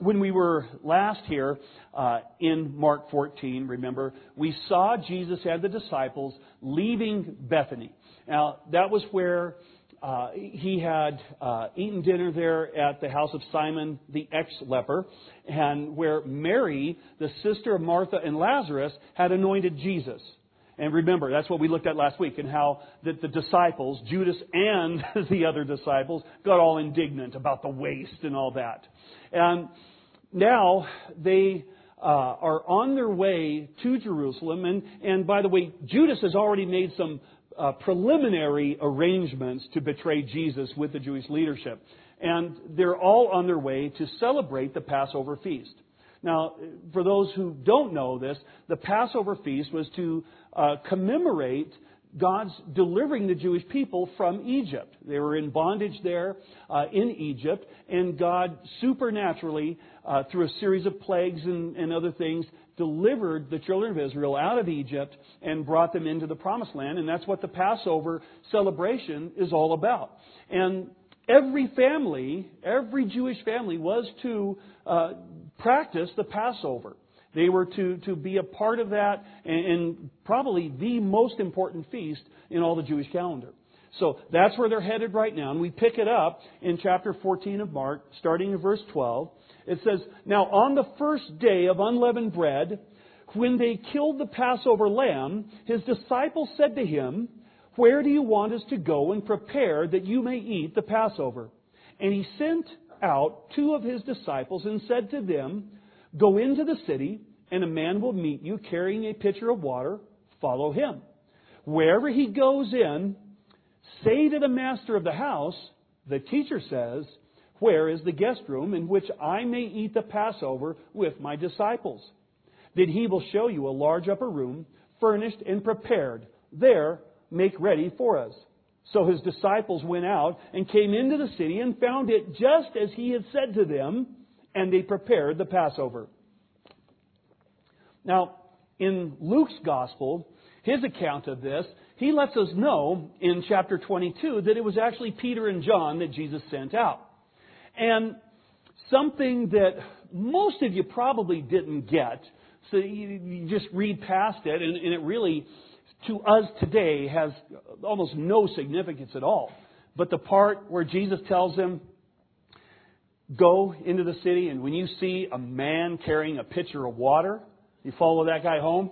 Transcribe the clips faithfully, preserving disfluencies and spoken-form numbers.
when we were last here uh, in Mark fourteen, remember, we saw Jesus and the disciples leaving Bethany. Now, that was where uh, he had uh, eaten dinner there at the house of Simon the ex-leper, and where Mary, the sister of Martha and Lazarus, had anointed Jesus. And remember, that's what we looked at last week, and how the, the disciples, Judas and the other disciples, got all indignant about the waste and all that. And now they uh, are on their way to Jerusalem. And, and by the way, Judas has already made some uh, preliminary arrangements to betray Jesus with the Jewish leadership. And they're all on their way to celebrate the Passover feast. Now, for those who don't know this, the Passover feast was to uh, commemorate God's delivering the Jewish people from Egypt. They were in bondage there uh, in Egypt, and God supernaturally, uh, through a series of plagues and, and other things, delivered the children of Israel out of Egypt and brought them into the Promised Land. And that's what the Passover celebration is all about. And every family, every Jewish family was to uh, practice the Passover. They were to, to be a part of that, and, and probably the most important feast in all the Jewish calendar. So that's where they're headed right now. And we pick it up in chapter fourteen of Mark, starting in verse twelve. It says, "Now on the first day of unleavened bread, when they killed the Passover lamb, his disciples said to him, 'Where do you want us to go and prepare that you may eat the Passover?' And he sent out two of his disciples and said to them, 'Go into the city, and a man will meet you carrying a pitcher of water. Follow him. Wherever he goes in, say to the master of the house, the teacher says, where is the guest room in which I may eat the Passover with my disciples? Then he will show you a large upper room, furnished and prepared. There, make ready for us.' So his disciples went out and came into the city and found it just as he had said to them, and they prepared the Passover." Now, in Luke's Gospel, his account of this, he lets us know in chapter twenty-two that it was actually Peter and John that Jesus sent out. And something that most of you probably didn't get, so you, you just read past it, and, and it really, to us today, has almost no significance at all. But the part where Jesus tells them, "Go into the city, and when you see a man carrying a pitcher of water, you follow that guy home."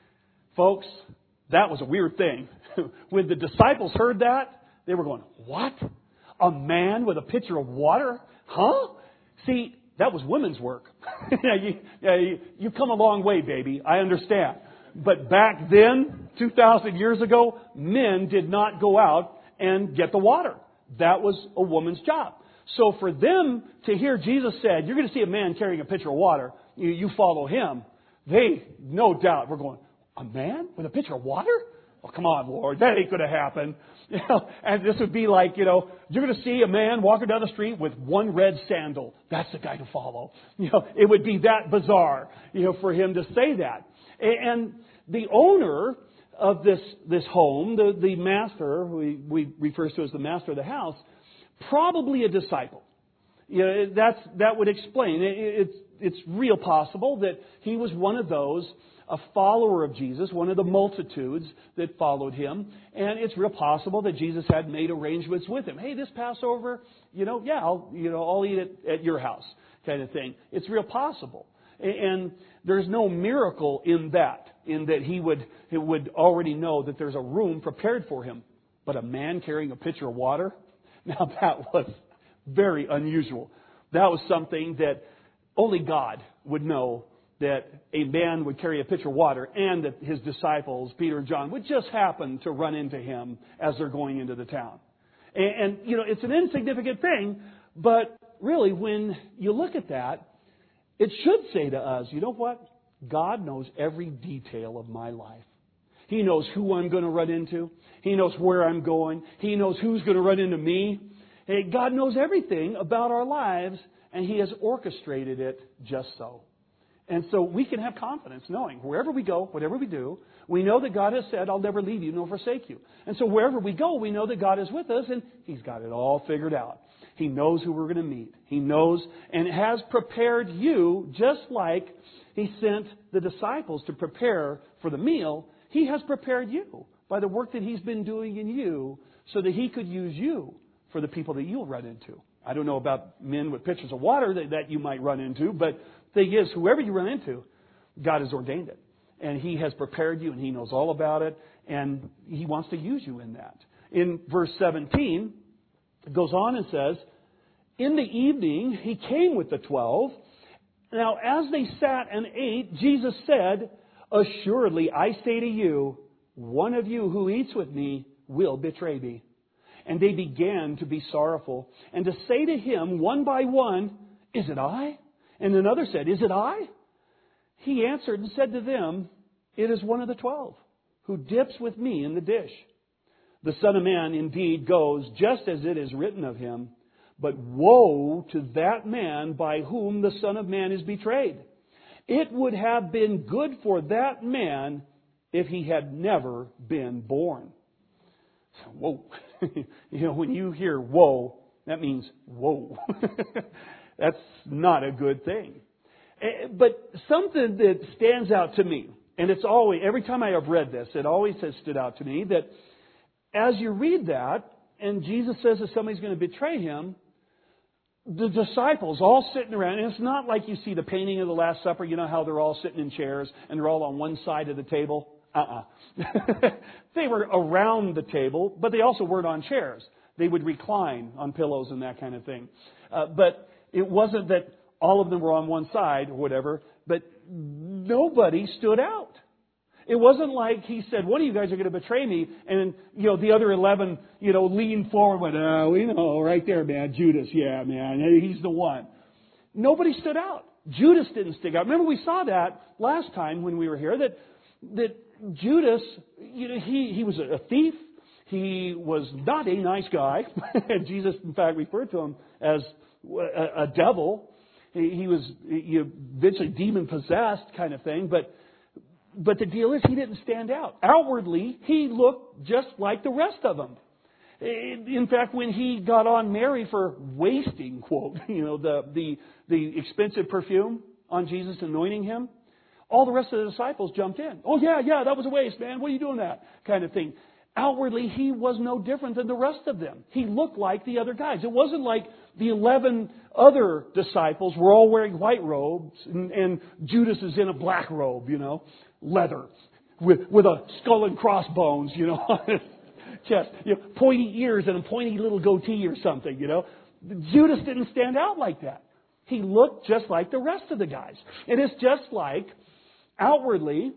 Folks, that was a weird thing. When the disciples heard that, they were going, "What? A man with a pitcher of water? Huh?" See, that was women's work. yeah, you, yeah, you, you come a long way, baby. I understand. But back then, two thousand years ago, men did not go out and get the water. That was a woman's job. So for them to hear Jesus said, "You're going to see a man carrying a pitcher of water, you, you follow him," they, no doubt, were going, "A man with a pitcher of water? Oh, come on, Lord, that ain't going to happen." You know, and this would be like, you know, you're going to see a man walking down the street with one red sandal. That's the guy to follow. You know, it would be that bizarre, you know, for him to say that. And the owner of this this home, the, the master, who we, we refers to as the master of the house, probably a disciple. You know, that's that would explain. It, it's it's real possible that he was one of those, a follower of Jesus, one of the multitudes that followed him. And it's real possible that Jesus had made arrangements with him. "Hey, this Passover, you know, yeah, I'll, you know, I'll eat it at your house," kind of thing. It's real possible. And there's no miracle in that, in that he would, he would already know that there's a room prepared for him. But a man carrying a pitcher of water? Now that was very unusual. That was something that only God would know, that a man would carry a pitcher of water, and that his disciples, Peter and John, would just happen to run into him as they're going into the town. And, and you know, it's an insignificant thing, but really when you look at that, it should say to us, you know what? God knows every detail of my life. He knows who I'm going to run into. He knows where I'm going. He knows who's going to run into me. Hey, God knows everything about our lives, and He has orchestrated it just so. And so we can have confidence knowing wherever we go, whatever we do, we know that God has said, "I'll never leave you nor forsake you." And so wherever we go, we know that God is with us, and He's got it all figured out. He knows who we're going to meet. He knows and has prepared you just like He sent the disciples to prepare for the meal. He has prepared you by the work that He's been doing in you so that He could use you for the people that you'll run into. I don't know about men with pitchers of water that, that you might run into, but the thing is, whoever you run into, God has ordained it. And He has prepared you, and He knows all about it, and He wants to use you in that. In verse seventeen, it goes on and says, in the evening He came with the twelve. Now as they sat and ate, Jesus said, assuredly I say to you, one of you who eats with me will betray me. And they began to be sorrowful, and to say to Him one by one, is it I? And another said, is it I? He answered and said to them, it is one of the twelve, who dips with me in the dish. The Son of Man indeed goes just as it is written of Him, but woe to that man by whom the Son of Man is betrayed. It would have been good for that man if he had never been born. Whoa. You know, when you hear woe, that means whoa. That's not a good thing. But something that stands out to me, and it's always, every time I have read this, it always has stood out to me that as you read that, and Jesus says that somebody's going to betray Him, the disciples all sitting around, and it's not like you see the painting of the Last Supper, you know how they're all sitting in chairs and they're all on one side of the table. Uh-uh. They were around the table, but they also weren't on chairs. They would recline on pillows and that kind of thing. Uh, but it wasn't that all of them were on one side or whatever, but nobody stood out. It wasn't like He said, one of you guys are going to betray me, and you know the other eleven, you know, leaned forward and went, oh, we know, right there, man, Judas, yeah, man, he's the one. Nobody stood out. Judas didn't stick out. Remember, we saw that last time when we were here, that that Judas, you know, he, he was a thief. He was not a nice guy. And Jesus, in fact, referred to him as a, a devil. He, he was you know, eventually demon-possessed kind of thing. But but the deal is, he didn't stand out. Outwardly, he looked just like the rest of them. In fact, when he got on Mary for wasting, quote, you know, the, the, the expensive perfume on Jesus, anointing Him, all the rest of the disciples jumped in. Oh, yeah, yeah, that was a waste, man. What are you doing that? Kind of thing. Outwardly, He was no different than the rest of them. He looked like the other guys. It wasn't like the eleven other disciples were all wearing white robes and, and Judas is in a black robe, you know, leather, with, with a skull and crossbones, you know, on his chest, you know, pointy ears and a pointy little goatee or something, you know. Judas didn't stand out like that. He looked just like the rest of the guys. And it's just like, outwardly,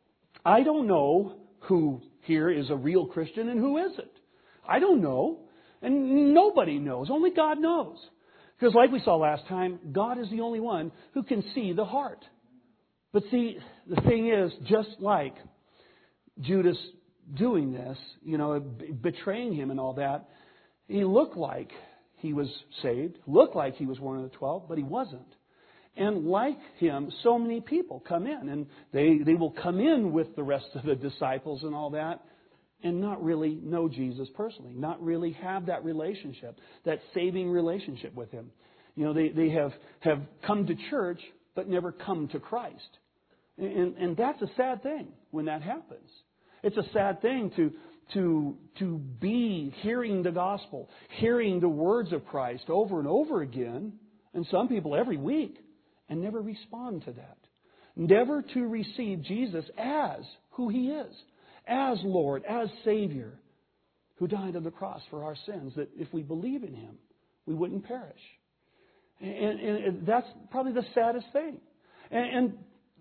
I don't know who here is a real Christian and who isn't. I don't know. And nobody knows. Only God knows. Because like we saw last time, God is the only one who can see the heart. But see, the thing is, just like Judas doing this, you know, betraying Him and all that, he looked like he was saved, looked like he was one of the twelve, but he wasn't. And like him, so many people come in, and they, they will come in with the rest of the disciples and all that, and not really know Jesus personally, not really have that relationship, that saving relationship with Him. You know, they, they have, have come to church, but never come to Christ. And, and that's a sad thing when that happens. It's a sad thing to, to, to be hearing the gospel, hearing the words of Christ over and over again, and some people every week, and never respond to that. Never to receive Jesus as who He is, as Lord, as Savior, who died on the cross for our sins, that if we believe in Him, we wouldn't perish. And, and that's probably the saddest thing. And, and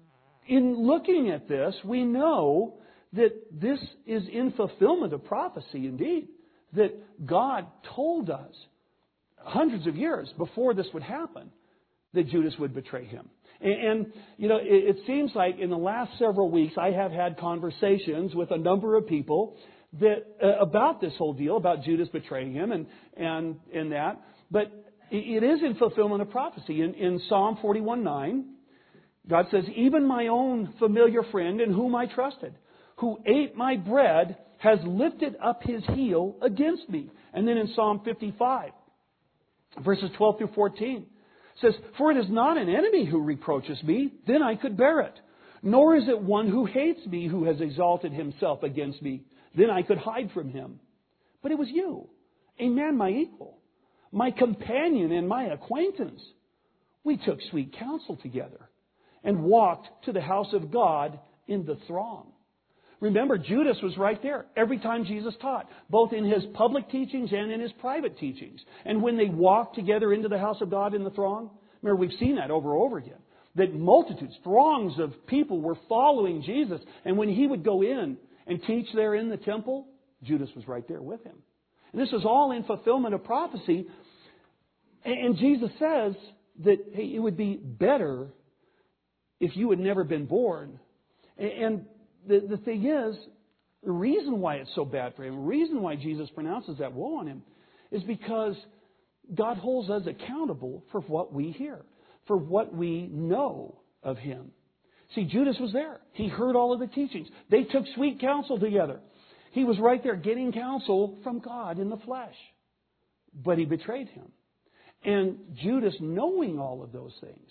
in looking at this, we know that this is in fulfillment of prophecy indeed, that God told us hundreds of years before this would happen that Judas would betray Him. And, and you know, it, it seems like in the last several weeks I have had conversations with a number of people that uh, about this whole deal, about Judas betraying Him and and, and that. But it, it is in fulfillment of prophecy. In, in Psalm forty-one nine, God says, even my own familiar friend in whom I trusted, who ate my bread, has lifted up his heel against me. And then in Psalm fifty-five, Verses twelve through fourteen says, "For it is not an enemy who reproaches me, then I could bear it. Nor is it one who hates me who has exalted himself against me, then I could hide from him. But it was you, a man my equal, my companion and my acquaintance. We took sweet counsel together and walked to the house of God in the throng." Remember, Judas was right there every time Jesus taught, both in His public teachings and in His private teachings. And when they walked together into the house of God in the throng, remember, we've seen that over and over again, that multitudes, throngs of people were following Jesus. And when He would go in and teach there in the temple, Judas was right there with Him. And this was all in fulfillment of prophecy. And Jesus says that, hey, it would be better if you had never been born. And the, the thing is, the reason why it's so bad for him, the reason why Jesus pronounces that woe on him, is because God holds us accountable for what we hear, for what we know of Him. See, Judas was there. He heard all of the teachings. They took sweet counsel together. He was right there getting counsel from God in the flesh. But he betrayed Him. And Judas, knowing all of those things,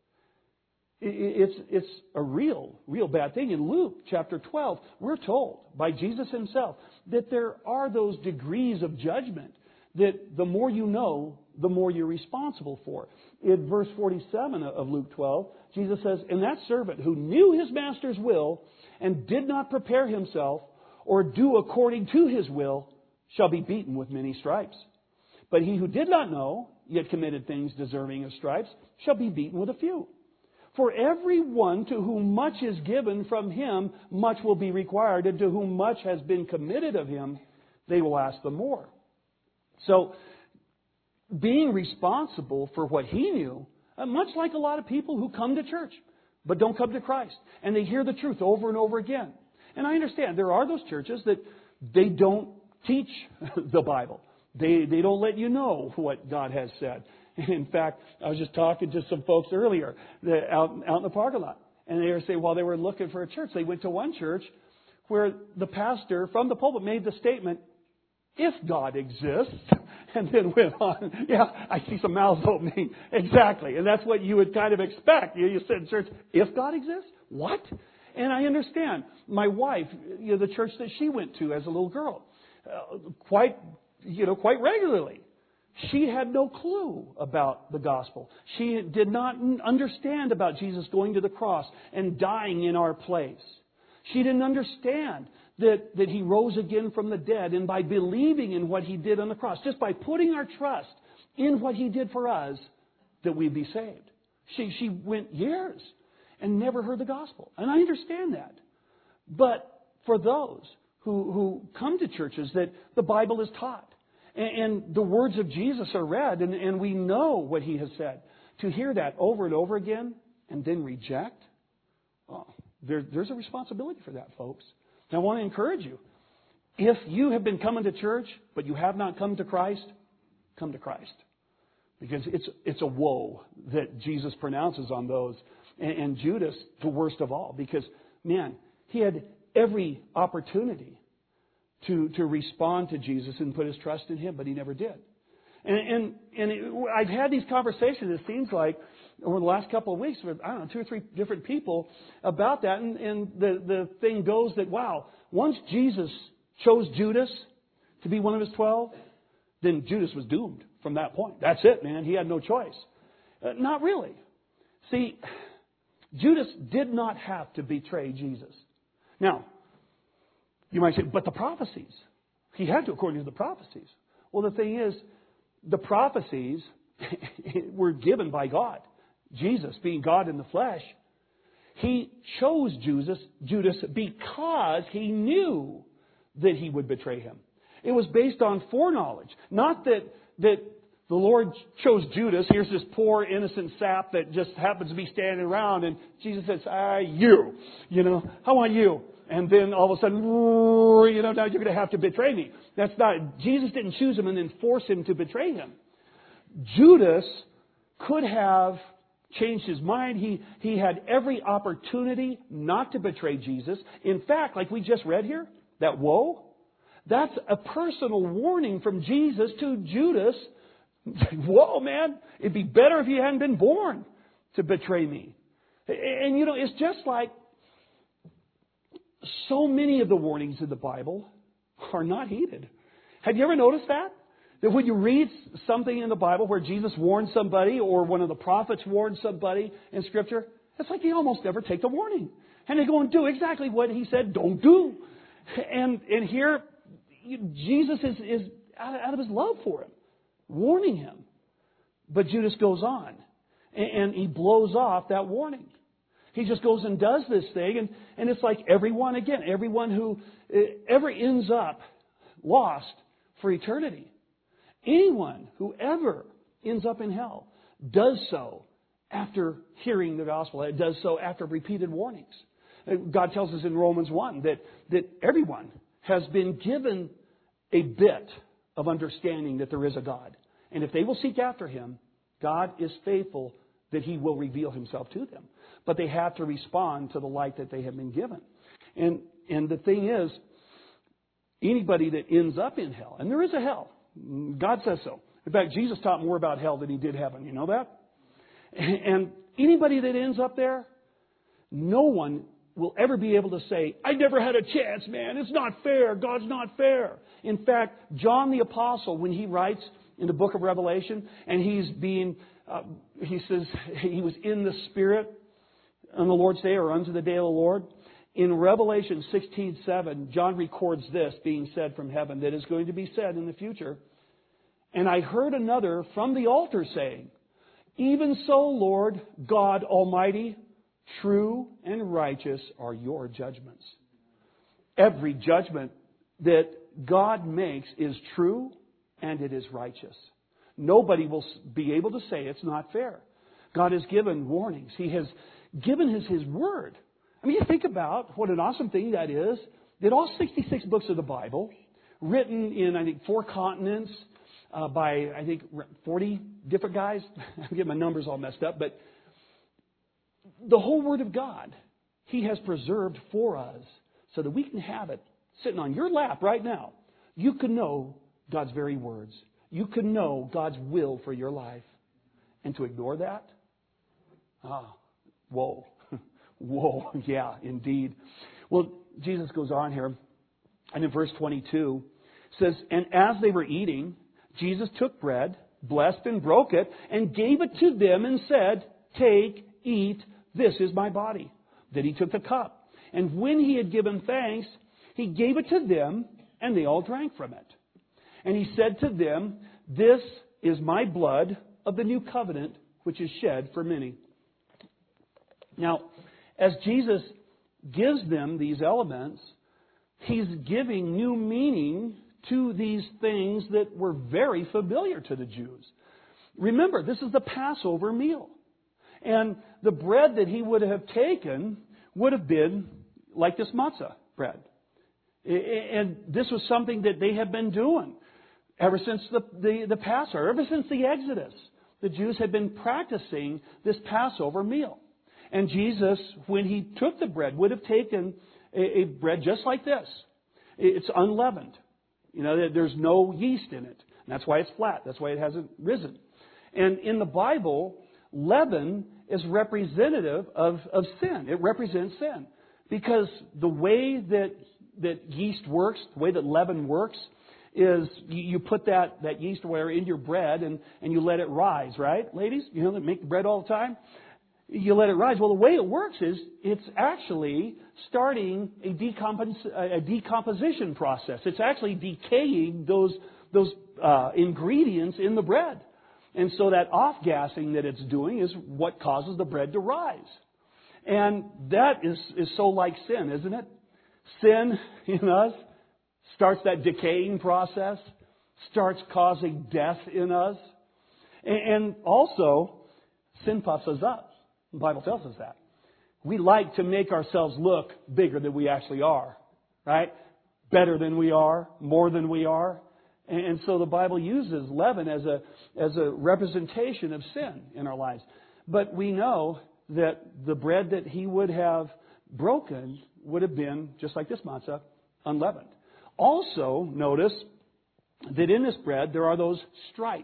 it's, it's a real, real bad thing. In Luke chapter twelve, we're told by Jesus Himself that there are those degrees of judgment that the more you know, the more you're responsible for. In verse forty-seven of Luke twelve, Jesus says, "And that servant who knew his master's will and did not prepare himself or do according to his will shall be beaten with many stripes. But he who did not know, yet committed things deserving of stripes, shall be beaten with a few. For everyone to whom much is given from him, much will be required, and to whom much has been committed of him, they will ask the more." So, being responsible for what he knew, uh, much like a lot of people who come to church, but don't come to Christ, and they hear the truth over and over again. And I understand there are those churches that they don't teach the Bible. They, they don't let you know what God has said. In fact, I was just talking to some folks earlier that out, out in the parking lot. And they were saying, while they were looking for a church, they went to one church where the pastor from the pulpit made the statement, "If God exists," and then went on. Yeah, I see some mouths opening. Exactly. And that's what you would kind of expect. You, you said in church, "If God exists?" What? And I understand. My wife, you know, the church that she went to as a little girl, uh, quite, you know, quite regularly, she had no clue about the gospel. She did not understand about Jesus going to the cross and dying in our place. She didn't understand that, that He rose again from the dead, and by believing in what He did on the cross, just by putting our trust in what He did for us, that we'd be saved. She, she went years and never heard the gospel. And I understand that. But for those who, who come to churches that the Bible is taught, and the words of Jesus are read, and, and we know what He has said, to hear that over and over again and then reject, well, there, there's a responsibility for that, folks. And I want to encourage you. If you have been coming to church, but you have not come to Christ, come to Christ. Because it's, it's a woe that Jesus pronounces on those. And, and Judas, the worst of all. Because, man, he had every opportunity to, to respond to Jesus and put his trust in Him, but he never did. And, and, and it, I've had these conversations, it seems like, over the last couple of weeks with, I don't know, two or three different people about that. And, and the, the thing goes that, wow, once Jesus chose Judas to be one of His twelve, then Judas was doomed from that point. That's it, man. He had no choice. Uh, not really. See, Judas did not have to betray Jesus. Now, you might say, but the prophecies. He had to according to the prophecies. Well, the thing is, the prophecies were given by God. Jesus, being God in the flesh, He chose Judas, Judas because He knew that he would betray Him. It was based on foreknowledge. Not that, that the Lord chose Judas. Here's this poor innocent sap that just happens to be standing around, and Jesus says, ah, you. You know, how want you? And then all of a sudden, you know, now you're going to have to betray me. That's not, Jesus didn't choose him and then force him to betray him. Judas could have changed his mind. He, he had every opportunity not to betray Jesus. In fact, like we just read here, that woe, that's a personal warning from Jesus to Judas Whoa, man, it'd be better if you hadn't been born to betray me. And, you know, it's just like so many of the warnings in the Bible are not heeded. Have you ever noticed that? That when you read something in the Bible where Jesus warned somebody or one of the prophets warned somebody in Scripture, it's like they almost never take the warning. And they go and do exactly what he said don't do. And and here, Jesus is, is out of his love for him, warning him. But Judas goes on, and he blows off that warning. He just goes and does this thing, and, and it's like everyone, again, everyone who ever ends up lost for eternity. Anyone who ever ends up in hell does so after hearing the gospel. It does so after repeated warnings. God tells us in Romans one that, that everyone has been given a bit of understanding that there is a God. And if they will seek after Him, God is faithful that He will reveal Himself to them. But they have to respond to the light that they have been given. And, and the thing is, anybody that ends up in hell, and there is a hell, God says so. In fact, Jesus taught more about hell than He did heaven. You know that? And anybody that ends up there, no one will ever be able to say, I never had a chance, man. It's not fair. God's not fair. In fact, John the Apostle, when he writes in the book of Revelation, and he's being, uh, he says he was in the Spirit on the Lord's Day or unto the day of the Lord. In Revelation sixteen seven, John records this being said from heaven that is going to be said in the future. And I heard another from the altar saying, even so, Lord God Almighty, true and righteous are your judgments. Every judgment that God makes is true and it is righteous. Nobody will be able to say it's not fair. God has given warnings. He has given us His Word. I mean, you think about what an awesome thing that is, that all sixty-six books of the Bible, written in, I think, four continents uh, by, I think, forty different guys. I'm getting my numbers all messed up, but the whole Word of God, He has preserved for us so that we can have it sitting on your lap right now. You can know God's very words. You can know God's will for your life. And to ignore that? Ah, whoa. Whoa, yeah, indeed. Well, Jesus goes on here, and in verse twenty-two, says, and as they were eating, Jesus took bread, blessed and broke it, and gave it to them and said, take, eat, this is my body. Then He took the cup, and when He had given thanks, He gave it to them, and they all drank from it. And He said to them, this is my blood of the new covenant, which is shed for many. Now, as Jesus gives them these elements, He's giving new meaning to these things that were very familiar to the Jews. Remember, this is the Passover meal. And the bread that He would have taken would have been like this matzah bread. And this was something that they had been doing ever since the, the, the Passover, ever since the Exodus. The Jews had been practicing this Passover meal. And Jesus, when He took the bread, would have taken a, a bread just like this. It's unleavened. You know, there's no yeast in it. And that's why it's flat. That's why it hasn't risen. And in the Bible, leaven is representative of, of sin. It represents sin. Because the way that, that yeast works, the way that leaven works, is you, you put that, that yeast or whatever in your bread and, and you let it rise, right, ladies? You know, they make the bread all the time. You let it rise. Well, the way it works is it's actually starting a, decompos- a decomposition process. It's actually decaying those, those uh, ingredients in the bread. And so that off-gassing that it's doing is what causes the bread to rise. And that is, is so like sin, isn't it? Sin in us starts that decaying process, starts causing death in us. And, and also, sin puffs us up. The Bible tells us that. We like to make ourselves look bigger than we actually are, right? Better than we are, more than we are. And so the Bible uses leaven as a, as a representation of sin in our lives. But we know that the bread that He would have broken would have been, just like this matzah, unleavened. Also, notice that in this bread there are those stripes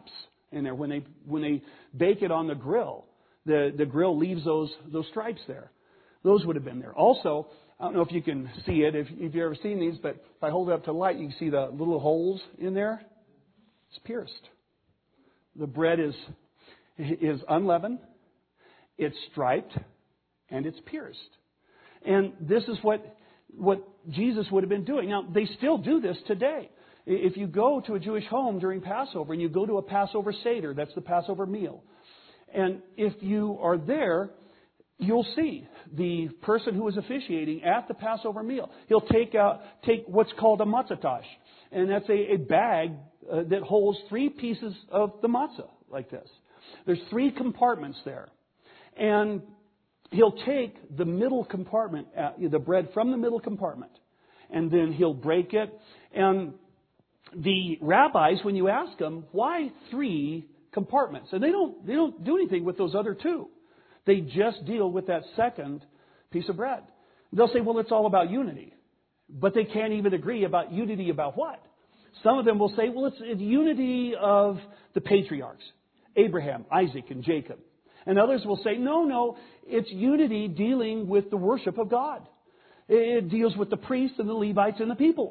in there. When they when they bake it on the grill, the, the grill leaves those those stripes there. Those would have been there. Also, I don't know if you can see it, if, if you've ever seen these, but if I hold it up to the light, you can see the little holes in there. It's pierced. The bread is is unleavened, it's striped, and it's pierced. And this is what what Jesus would have been doing. Now, they still do this today. If you go to a Jewish home during Passover and you go to a Passover Seder, that's the Passover meal, and if you are there, you'll see the person who is officiating at the Passover meal. He'll take out, take what's called a matzah, and that's a, a bag uh, that holds three pieces of the matzah like this. There's three compartments there, and he'll take the middle compartment, uh, the bread from the middle compartment, and then he'll break it. And the rabbis, when you ask them, why three compartments? And they don't they don't do anything with those other two. They just deal with that second piece of bread. They'll say, well, it's all about unity. But they can't even agree about unity about what? Some of them will say, well, it's, it's unity of the patriarchs, Abraham, Isaac, and Jacob. And others will say, no, no, it's unity dealing with the worship of God. It deals with the priests and the Levites and the people.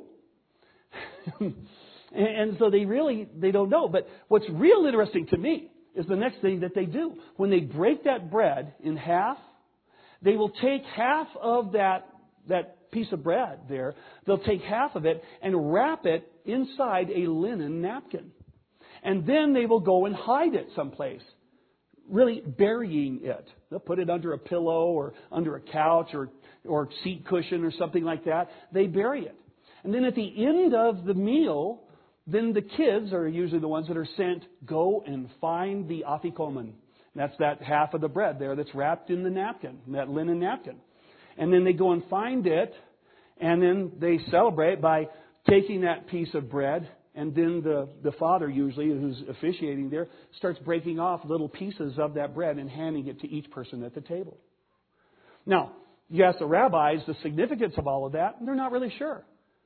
And so they really, they don't know. But what's real interesting to me is the next thing that they do. When they break that bread in half, they will take half of that, that piece of bread there, they'll take half of it and wrap it inside a linen napkin. And then they will go and hide it someplace, really burying it. They'll put it under a pillow or under a couch or, or seat cushion or something like that. They bury it. And then at the end of the meal, then the kids are usually the ones that are sent, go and find the afikomen. That's that half of the bread there that's wrapped in the napkin, that linen napkin. And then they go and find it, and then they celebrate by taking that piece of bread, and then the, the father usually, who's officiating there, starts breaking off little pieces of that bread and handing it to each person at the table. Now, you ask the rabbis the significance of all of that, and they're not really sure.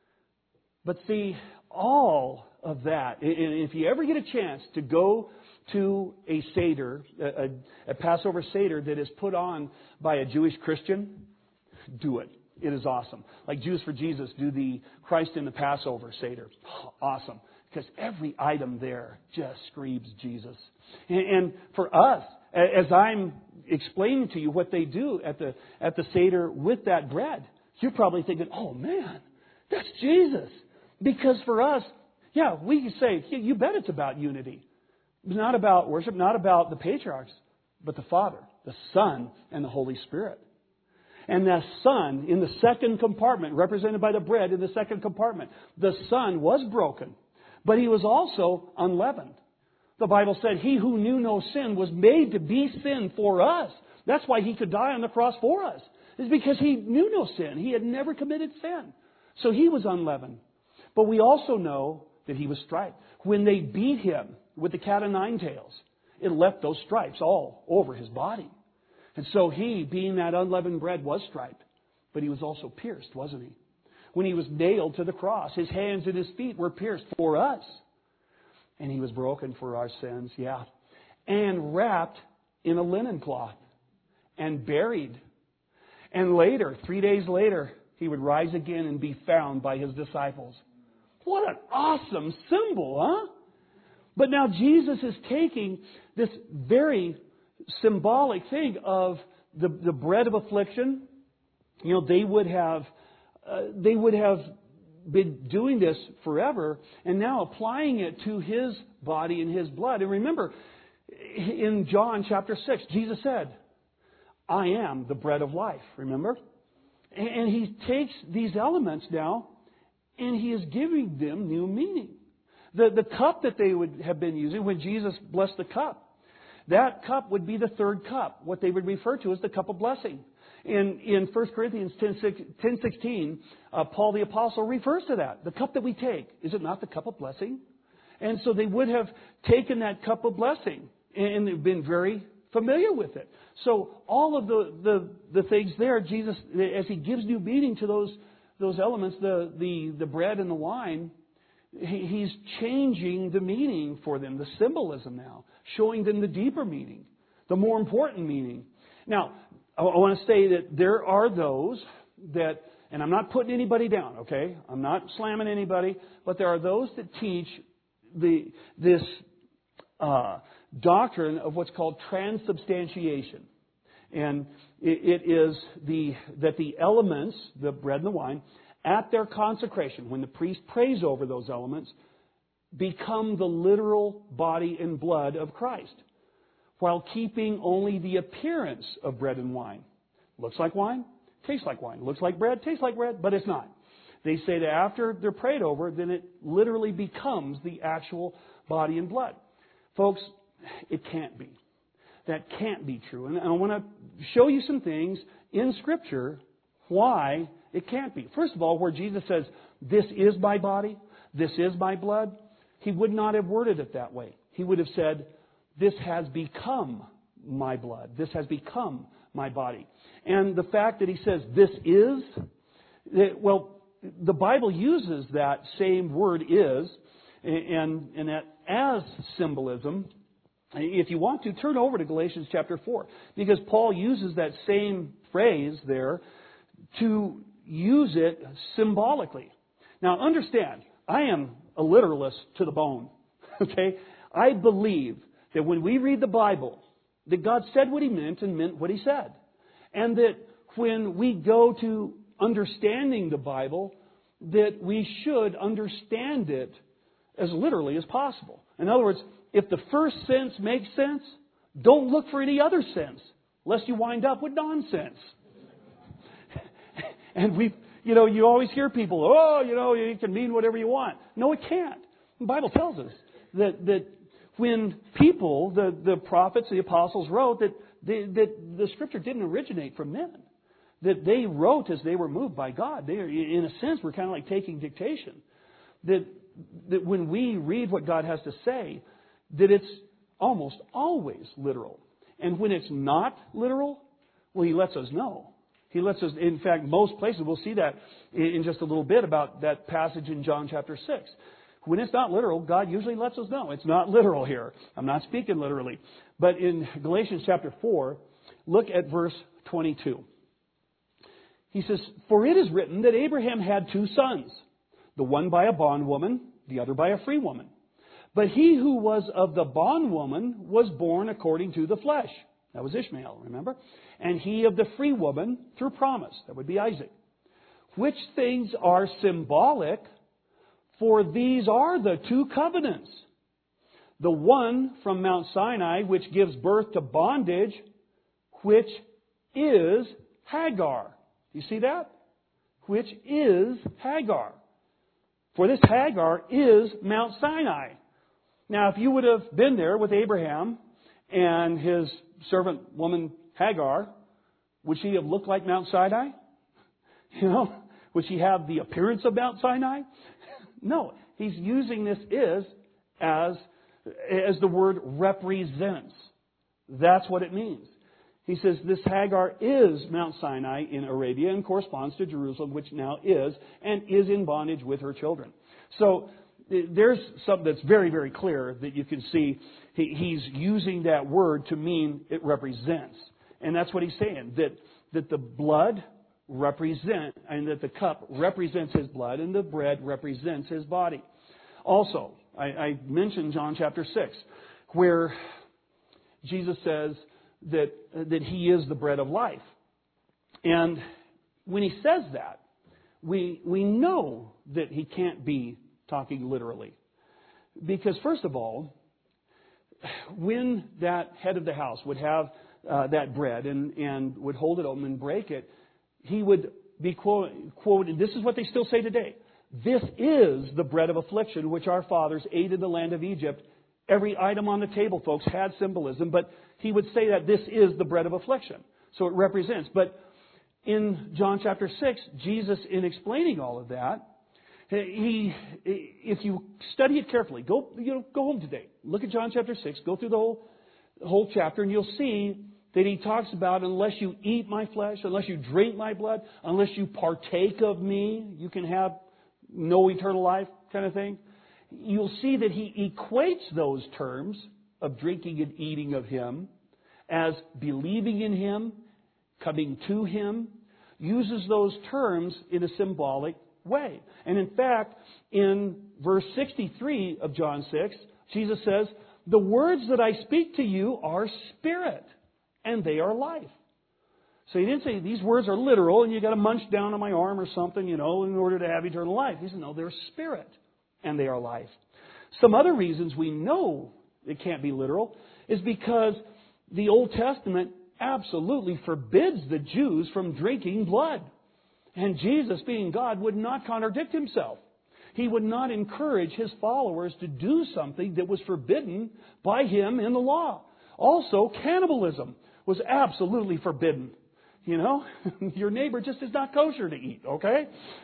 But see, all of that, and if you ever get a chance to go to a Seder, a, a Passover Seder that is put on by a Jewish Christian, do it. It is awesome. Like Jews for Jesus do the Christ in the Passover Seder. Oh, awesome. Because every item there just screams Jesus. And, and for us, as I'm explaining to you what they do at the at the Seder with that bread, you're probably thinking, oh man, that's Jesus. Because for us, yeah, we can say, you bet it's about unity. It's not about worship, not about the patriarchs, but the Father, the Son, and the Holy Spirit. And the Son, in the second compartment, represented by the bread in the second compartment, the Son was broken, but He was also unleavened. The Bible said, He who knew no sin was made to be sin for us. That's why He could die on the cross for us. It's because He knew no sin. He had never committed sin. So He was unleavened. But we also know that He was striped. When they beat Him with the cat o' nine tails, it left those stripes all over His body. And so He, being that unleavened bread, was striped. But He was also pierced, wasn't He? When He was nailed to the cross, His hands and His feet were pierced for us. And He was broken for our sins, yeah. And wrapped in a linen cloth. And buried. And later, three days later, He would rise again and be found by His disciples. What an awesome symbol, huh? But now Jesus is taking this very symbolic thing of the, the bread of affliction. You know, they would have uh, they would have been doing this forever, and now applying it to His body and His blood. And remember, in John chapter six, Jesus said, I am the bread of life. Remember? And, and He takes these elements now, and He is giving them new meaning. The, the cup that they would have been using when Jesus blessed the cup, that cup would be the third cup, what they would refer to as the cup of blessing. In, in First Corinthians ten sixteen, uh, Paul the Apostle refers to that. The cup that we take, is it not the cup of blessing? And so they would have taken that cup of blessing, and they've been very familiar with it. So all of the, the, the things there, Jesus, as He gives new meaning to those those elements, the, the, the bread and the wine, he, he's changing the meaning for them, the symbolism now, showing them the deeper meaning, the more important meaning. Now, I, I want to say that there are those that, and I'm not putting anybody down, okay? I'm not slamming anybody, but there are those that teach the this uh, doctrine of what's called transubstantiation. And it, it is the that the elements, the bread and the wine, at their consecration, when the priest prays over those elements, become the literal body and blood of Christ, while keeping only the appearance of bread and wine. Looks like wine, tastes like wine. Looks like bread, tastes like bread, but it's not. They say that after they're prayed over, then it literally becomes the actual body and blood. Folks, it can't be. That can't be true. And I want to show you some things in Scripture why it can't be. First of all, where Jesus says, this is my body, this is my blood, He would not have worded it that way. He would have said, this has become my blood. This has become my body. And the fact that He says, this is, well, the Bible uses that same word is, and, and that as symbolism. If you want to, turn over to Galatians chapter four, because Paul uses that same phrase there to use it symbolically. Now understand, I am a literalist to the bone. Okay? I believe that when we read the Bible, that God said what He meant and meant what He said. And that when we go to understanding the Bible, that we should understand it as literally as possible. In other words, if the first sense makes sense, don't look for any other sense, lest you wind up with nonsense. And we, you know, you always hear people, oh, you know, you can mean whatever you want. No, it can't. The Bible tells us that that when people, the, the prophets, the apostles wrote, that, they, that the Scripture didn't originate from men. That they wrote as they were moved by God. They, in a sense, were kind of like taking dictation. That, that when we read what God has to say, that it's almost always literal. And when it's not literal, well, He lets us know. He lets us, in fact, most places, we'll see that in just a little bit about that passage in John chapter six. When it's not literal, God usually lets us know. It's not literal here. I'm not speaking literally. But in Galatians chapter four, look at verse twenty-two. He says, for it is written that Abraham had two sons, the one by a bondwoman, the other by a free woman. But he who was of the bondwoman was born according to the flesh. That was Ishmael, remember? And he of the free woman through promise. That would be Isaac. Which things are symbolic, for these are the two covenants. The one from Mount Sinai, which gives birth to bondage, which is Hagar. You see that? Which is Hagar. For this Hagar is Mount Sinai. Now, if you would have been there with Abraham and his servant woman Hagar, would she have looked like Mount Sinai? You know, would she have the appearance of Mount Sinai? No, he's using this is as, as the word represents. That's what it means. He says this Hagar is Mount Sinai in Arabia and corresponds to Jerusalem, which now is, and is in bondage with her children. So there's something that's very, very clear that you can see. He, he's using that word to mean it represents. And that's what he's saying, that, that the blood represent, and that the cup represents His blood, and the bread represents His body. Also, I, I mentioned John chapter six, where Jesus says that, that He is the bread of life. And when He says that, we, we know that He can't be talking literally. Because first of all, when that head of the house would have uh, that bread and, and would hold it open and break it, he would be quote, quoted, this is what they still say today, this is the bread of affliction which our fathers ate in the land of Egypt. Every item on the table, folks, had symbolism, but he would say that this is the bread of affliction. So it represents. But in John chapter six, Jesus, in explaining all of that, He, if you study it carefully, go you know, go home today, look at John chapter six, go through the whole the whole chapter, and you'll see that He talks about unless you eat my flesh, unless you drink my blood, unless you partake of me, you can have no eternal life, kind of thing. you'll see that he equates those terms of drinking and eating of Him as believing in Him, coming to Him, uses those terms in a symbolic way. And in fact, in verse sixty-three of John six, Jesus says, "The words that I speak to you are spirit, and they are life." So He didn't say these words are literal and you got to munch down on my arm or something, you know, in order to have eternal life. He said, no, they're spirit, and they are life. Some other reasons we know it can't be literal is because the Old Testament absolutely forbids the Jews from drinking blood. And Jesus, being God, would not contradict Himself. He would not encourage His followers to do something that was forbidden by Him in the law. Also, cannibalism was absolutely forbidden. You know, your neighbor just is not kosher to eat, okay?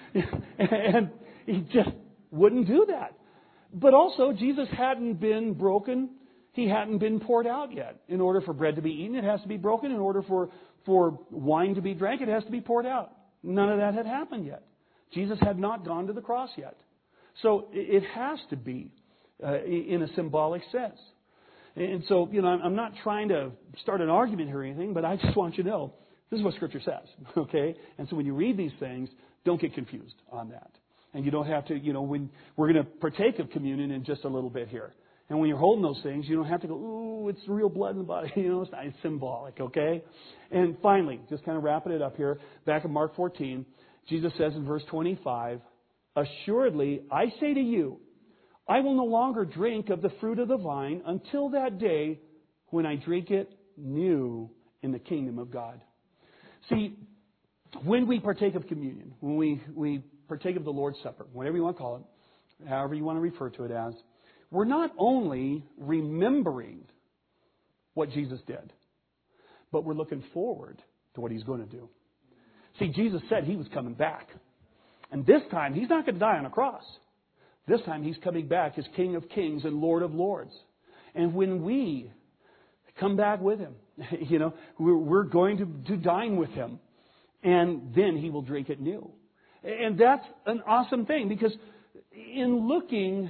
And He just wouldn't do that. But also, Jesus hadn't been broken. He hadn't been poured out yet. In order for bread to be eaten, it has to be broken. In order for, for wine to be drank, it has to be poured out. None of that had happened yet. Jesus had not gone to the cross yet. So it has to be uh, in a symbolic sense. And so, you know, I'm not trying to start an argument here or anything, but I just want you to know, this is what Scripture says, okay? And so when you read these things, don't get confused on that. And you don't have to, you know, when we're going to partake of communion in just a little bit here. And when you're holding those things, you don't have to go, ooh, it's real blood in the body. You know, it's not, it's symbolic, okay? And finally, just kind of wrapping it up here, back in Mark fourteen, Jesus says in verse twenty-five, "Assuredly, I say to you, I will no longer drink of the fruit of the vine until that day when I drink it new in the kingdom of God." See, when we partake of communion, when we, we partake of the Lord's Supper, whatever you want to call it, however you want to refer to it as, we're not only remembering what Jesus did, but we're looking forward to what He's going to do. See, Jesus said He was coming back. And this time, He's not going to die on a cross. This time, He's coming back as King of Kings and Lord of Lords. And when we come back with Him, you know, we're, we're going to, to dine with Him. And then He will drink it new. And that's an awesome thing, because in looking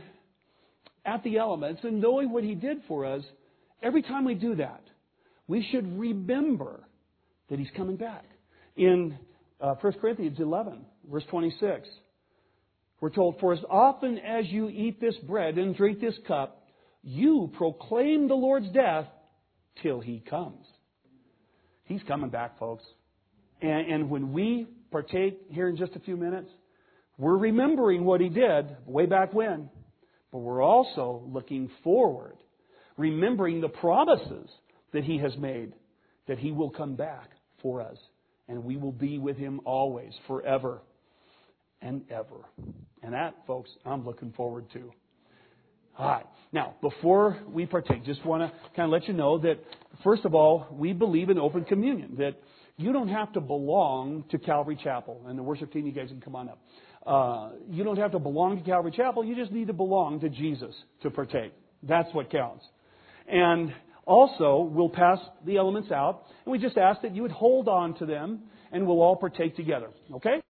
at the elements and knowing what He did for us, every time we do that, we should remember that He's coming back. In uh, First Corinthians eleven, verse twenty-six, we're told, "For as often as you eat this bread and drink this cup, you proclaim the Lord's death till He comes." He's coming back, folks. And, and when we partake here in just a few minutes, we're remembering what He did way back when. But we're also looking forward, remembering the promises that He has made, that He will come back for us. And we will be with Him always, forever and ever. And that, folks, I'm looking forward to. All right. Now, before we partake, just want to kind of let you know that, first of all, we believe in open communion, that you don't have to belong to Calvary Chapel. And the worship team, you guys can come on up. Uh, you don't have to belong to Calvary Chapel. You just need to belong to Jesus to partake. That's what counts. And also, we'll pass the elements out, and we just ask that you would hold on to them, and we'll all partake together. Okay?